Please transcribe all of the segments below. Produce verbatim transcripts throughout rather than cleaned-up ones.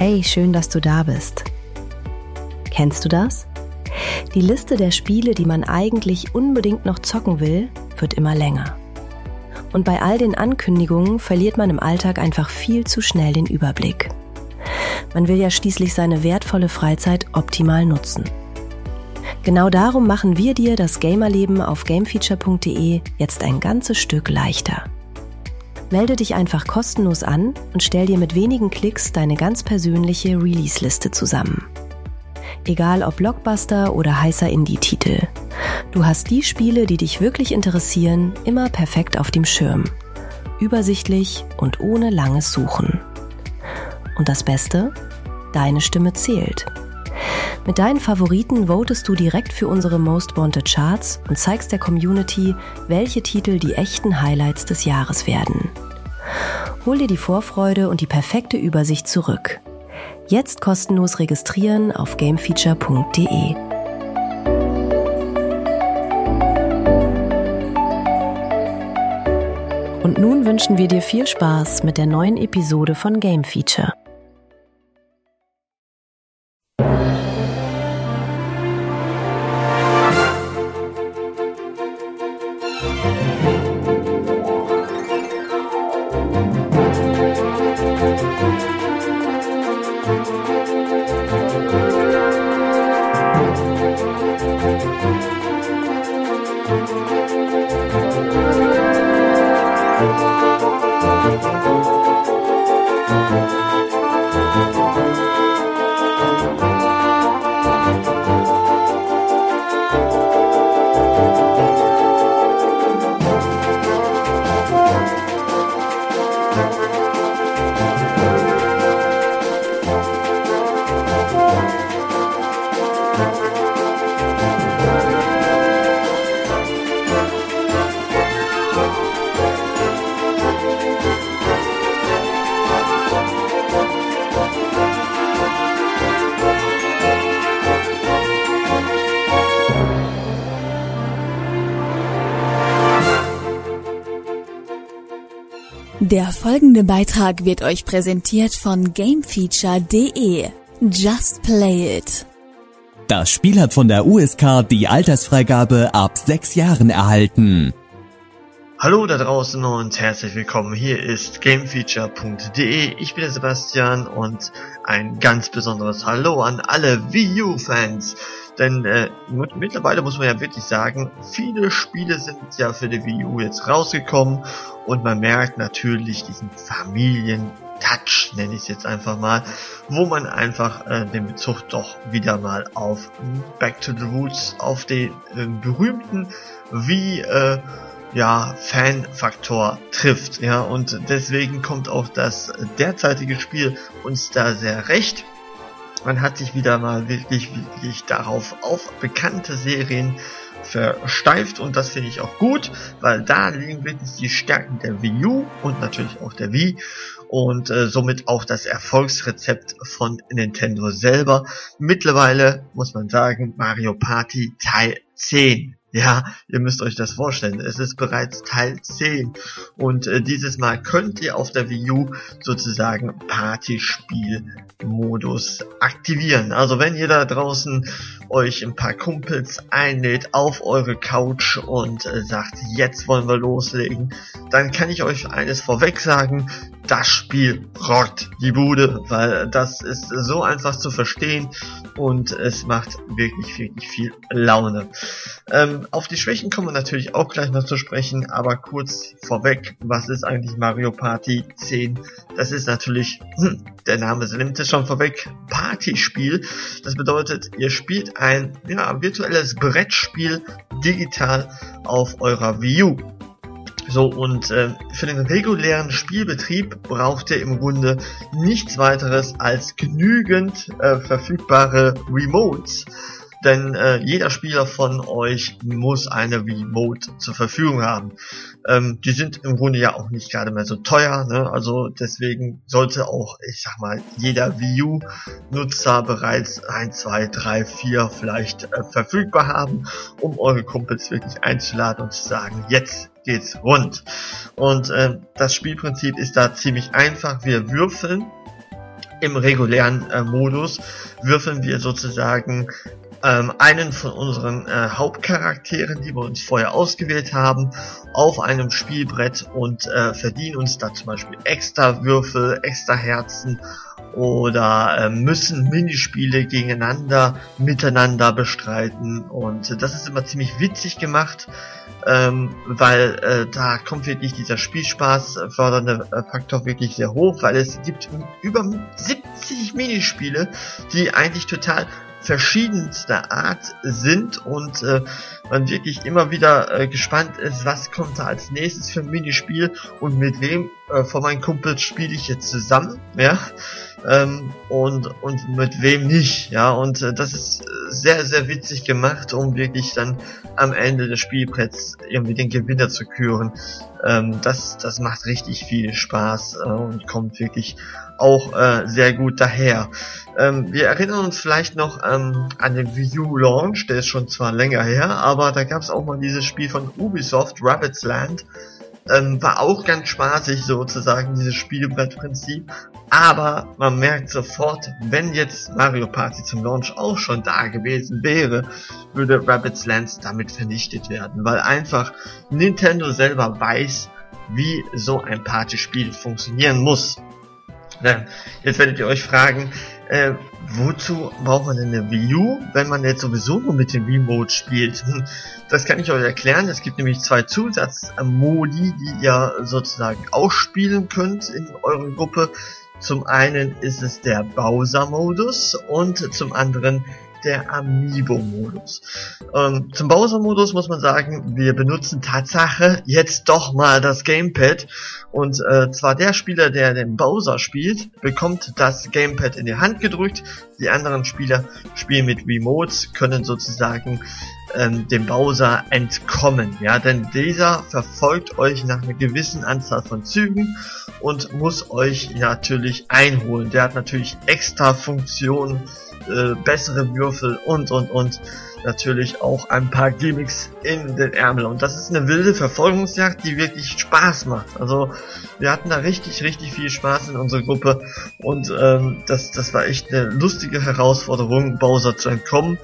Hey, schön, dass du da bist. Kennst du das? Die Liste der Spiele, die man eigentlich unbedingt noch zocken will, wird immer länger. Und bei all den Ankündigungen verliert man im Alltag einfach viel zu schnell den Überblick. Man will ja schließlich seine wertvolle Freizeit optimal nutzen. Genau darum machen wir dir das Gamerleben auf gamefeature punkt de jetzt ein ganzes Stück leichter. Melde dich einfach kostenlos an und stell dir mit wenigen Klicks deine ganz persönliche Release-Liste zusammen. Egal ob Blockbuster oder heißer Indie-Titel. Du hast die Spiele, die dich wirklich interessieren, immer perfekt auf dem Schirm. Übersichtlich und ohne langes Suchen. Und das Beste? Deine Stimme zählt. Mit deinen Favoriten votest du direkt für unsere Most Wanted Charts und zeigst der Community, welche Titel die echten Highlights des Jahres werden. Hol dir die Vorfreude und die perfekte Übersicht zurück. Jetzt kostenlos registrieren auf gamefeature punkt de. Und nun wünschen wir dir viel Spaß mit der neuen Episode von Game Feature. Der folgende Beitrag wird euch präsentiert von gamefeature punkt de. Just play it. Das Spiel hat von der U S K die Altersfreigabe ab sechs Jahren erhalten. Hallo da draußen und herzlich willkommen. Hier ist gamefeature punkt de. Ich bin der Sebastian und ein ganz besonderes Hallo an alle Wii U-Fans. Denn äh, mittlerweile muss man ja wirklich sagen, viele Spiele sind ja für die Wii U jetzt rausgekommen und man merkt natürlich diesen Familien-Touch, nenne ich es jetzt einfach mal, wo man einfach äh, den Bezug doch wieder mal auf Back to the Roots, auf den äh, berühmten Wii äh, ja, Fan-Faktor trifft, ja, und deswegen kommt auch das derzeitige Spiel uns da sehr recht. Man hat sich wieder mal wirklich, wirklich darauf auf bekannte Serien versteift und das finde ich auch gut, weil da liegen wirklich die Stärken der Wii U und natürlich auch der Wii und äh, somit auch das Erfolgsrezept von Nintendo selber. Mittlerweile muss man sagen, Mario Party Teil zehn. Ja, ihr müsst euch das vorstellen, es ist bereits Teil zehn und äh, dieses Mal könnt ihr auf der Wii U sozusagen Partyspiel-Modus aktivieren. Also wenn ihr da draußen euch ein paar Kumpels einlädt auf eure Couch und äh, sagt, jetzt wollen wir loslegen, dann kann ich euch eines vorweg sagen, das Spiel rockt die Bude, weil das ist so einfach zu verstehen und es macht wirklich, wirklich viel Laune. Ähm, auf die Schwächen kommen wir natürlich auch gleich noch zu sprechen, aber kurz vorweg, was ist eigentlich Mario Party zehn? Das ist natürlich, hm, der Name nimmt es schon vorweg, Partyspiel. Das bedeutet, ihr spielt ein ja, virtuelles Brettspiel digital auf eurer Wii U. So, und äh, für den regulären Spielbetrieb braucht ihr im Grunde nichts weiteres als genügend äh, verfügbare Remotes. Denn äh, jeder Spieler von euch muss eine Remote zur Verfügung haben. Ähm, die sind im Grunde ja auch nicht gerade mehr so teuer, ne? Also deswegen sollte auch, ich sag mal, jeder Wii U-Nutzer bereits ein, zwei, drei, vier vielleicht äh, verfügbar haben, um eure Kumpels wirklich einzuladen und zu sagen, jetzt geht's rund. Und äh, das Spielprinzip ist da ziemlich einfach. Wir würfeln Im regulären äh, Modus würfeln wir sozusagen ähm, einen von unseren äh, Hauptcharakteren, die wir uns vorher ausgewählt haben, auf einem Spielbrett und äh, verdienen uns da zum Beispiel extra Würfel, extra Herzen oder äh, müssen Minispiele gegeneinander, miteinander bestreiten, und das ist immer ziemlich witzig gemacht, ähm, weil äh, da kommt wirklich dieser Spielspaß äh, fördernde äh, Faktor wirklich sehr hoch, weil es gibt über siebzig Minispiele, die eigentlich total verschiedenster Art sind und äh, man wirklich immer wieder äh, gespannt ist, was kommt da als nächstes für ein Minispiel und mit wem äh, von meinen Kumpels spiele ich jetzt zusammen, ja, ähm, und und mit wem nicht, ja, und äh, das ist sehr, sehr witzig gemacht, um wirklich dann am Ende des Spielbretts irgendwie den Gewinner zu küren. Ähm, das, das macht richtig viel Spaß äh, und kommt wirklich auch äh, sehr gut daher. Ähm, wir erinnern uns vielleicht noch ähm, an den Wii U Launch, der ist schon zwar länger her, aber da gab es auch mal dieses Spiel von Ubisoft, Rabbids Land. Ähm, war auch ganz spaßig sozusagen, dieses Spielbrettprinzip, aber man merkt sofort, wenn jetzt Mario Party zum Launch auch schon da gewesen wäre, würde Rabbids Land damit vernichtet werden, weil einfach Nintendo selber weiß, wie so ein Partyspiel funktionieren muss. Ja, jetzt werdet ihr euch fragen, äh, wozu braucht man denn eine Wii U, wenn man jetzt sowieso nur mit dem Wii-Mode spielt? Hm, das kann ich euch erklären. Es gibt nämlich zwei Zusatzmodi, die ihr sozusagen ausspielen könnt in eurer Gruppe. Zum einen ist es der Bowser-Modus und zum anderen der Amiibo-Modus. Ähm, zum Bowser-Modus muss man sagen, wir benutzen Tatsache jetzt doch mal das Gamepad, und äh, zwar der Spieler, der den Bowser spielt, bekommt das Gamepad in die Hand gedrückt, die anderen Spieler spielen mit Remotes, können sozusagen ähm, dem Bowser entkommen, ja, denn dieser verfolgt euch nach einer gewissen Anzahl von Zügen und muss euch natürlich einholen. Der hat natürlich extra Funktionen, Äh, bessere Würfel und und und natürlich auch ein paar Gimmicks in den Ärmel, und das ist eine wilde Verfolgungsjagd, die wirklich Spaß macht. Also wir hatten da richtig richtig viel Spaß in unserer Gruppe, und ähm, das das war echt eine lustige Herausforderung, Bowser zu entkommen,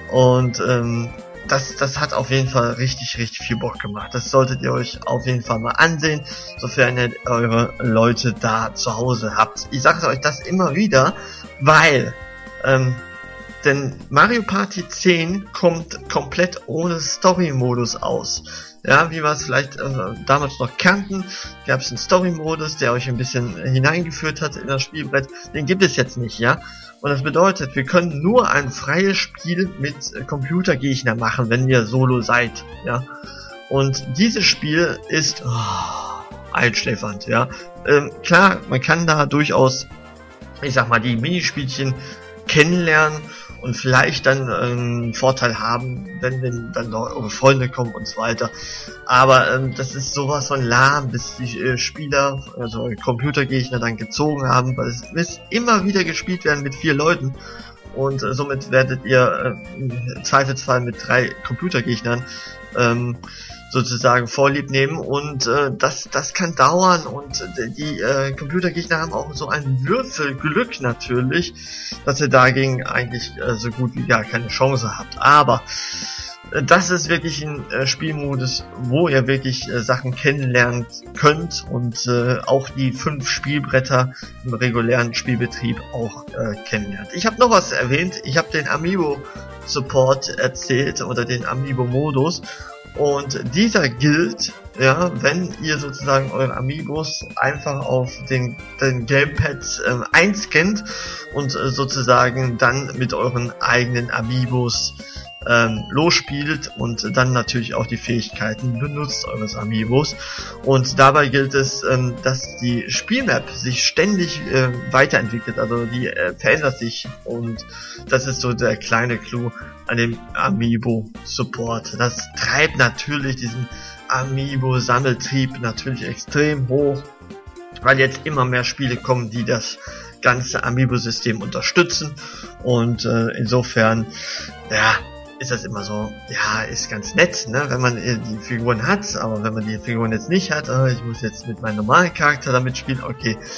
und ähm, das das hat auf jeden Fall richtig richtig viel Bock gemacht. Das solltet ihr euch auf jeden Fall mal ansehen, sofern ihr eure Leute da zu Hause habt. Ich sage euch das immer wieder, weil Ähm, denn Mario Party zehn kommt komplett ohne Story-Modus aus. Ja, wie wir es vielleicht äh, damals noch kannten, gab es einen Story-Modus, der euch ein bisschen hineingeführt hat in das Spielbrett. Den gibt es jetzt nicht, ja. Und das bedeutet, wir können nur ein freies Spiel mit äh, Computergegner machen, wenn ihr solo seid, ja. Und dieses Spiel ist oh, einschläfernd, ja. Ähm, klar, man kann da durchaus, ich sag mal, die Minispielchen kennenlernen und vielleicht dann einen Vorteil haben, wenn denn dann noch eure Freunde kommen und so weiter. Aber ähm, das ist sowas von lahm, bis die äh, Spieler, also eure Computergegner, dann gezogen haben, weil es muss immer wieder gespielt werden mit vier Leuten, und äh, somit werdet ihr äh, im Zweifelsfall mit drei Computergegnern ähm, sozusagen Vorlieb nehmen, und äh, das das kann dauern, und äh, die äh, Computergegner haben auch so ein Würfelglück natürlich, dass ihr dagegen eigentlich äh, so gut wie gar keine Chance habt. Aber äh, das ist wirklich ein äh, Spielmodus, wo ihr wirklich äh, Sachen kennenlernen könnt und äh, auch die fünf Spielbretter im regulären Spielbetrieb auch äh, kennenlernt. Ich habe noch was erwähnt, ich habe den Amiibo Support erzählt oder den Amiibo Modus. Und dieser gilt, ja, wenn ihr sozusagen eure Amiibos einfach auf den, den Gamepads äh, einscannt und äh, sozusagen dann mit euren eigenen Amiibos ähm, losspielt und dann natürlich auch die Fähigkeiten benutzt eures Amiibos. Und dabei gilt es, ähm, dass die Spielmap sich ständig äh, weiterentwickelt, also die äh, verändert sich, und das ist so der kleine Clou an dem Amiibo Support. Das treibt natürlich diesen Amiibo Sammeltrieb natürlich extrem hoch, weil jetzt immer mehr Spiele kommen, die das ganze Amiibo System unterstützen, und äh, insofern, ja, ist das immer so, ja, ist ganz nett, ne, wenn man die Figuren hat, aber wenn man die Figuren jetzt nicht hat, äh, ich muss jetzt mit meinem normalen Charakter damit spielen, okay,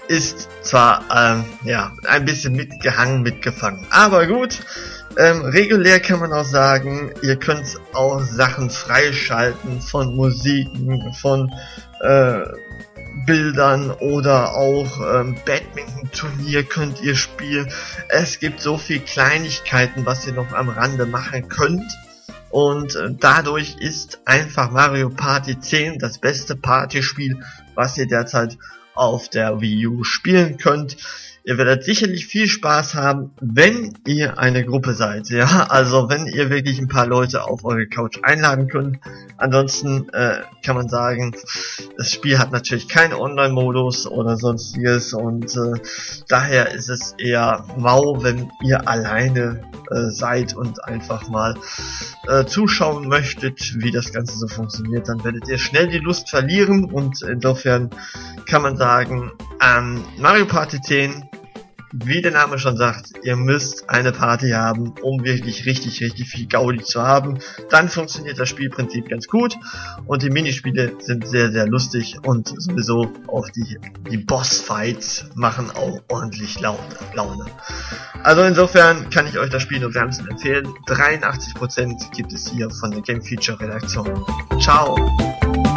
ist zwar ähm, ja ein bisschen mitgehangen, mitgefangen, aber gut. Ähm, regulär kann man auch sagen, ihr könnt auch Sachen freischalten von Musiken, von äh, Bildern oder auch ähm, Badminton-Turnier könnt ihr spielen. Es gibt so viel Kleinigkeiten, was ihr noch am Rande machen könnt. Und äh, dadurch ist einfach Mario Party zehn das beste Partyspiel, was ihr derzeit auf der Wii U spielen könnt. Ihr werdet sicherlich viel Spaß haben, wenn ihr eine Gruppe seid, ja, also wenn ihr wirklich ein paar Leute auf eure Couch einladen könnt. Ansonsten äh, kann man sagen, das Spiel hat natürlich keinen Online-Modus oder sonstiges und äh, daher ist es eher mau, wenn ihr alleine äh, seid und einfach mal äh, zuschauen möchtet, wie das Ganze so funktioniert. Dann werdet ihr schnell die Lust verlieren und insofern kann man sagen, ähm, Mario Party zehn, wie der Name schon sagt, ihr müsst eine Party haben, um wirklich richtig, richtig viel Gaudi zu haben. Dann funktioniert das Spielprinzip ganz gut und die Minispiele sind sehr, sehr lustig und sowieso auch die, die Bossfights machen auch ordentlich Laune, Laune. Also insofern kann ich euch das Spiel nur wärmstens empfehlen. dreiundachtzig Prozent gibt es hier von der Game Feature Redaktion. Ciao!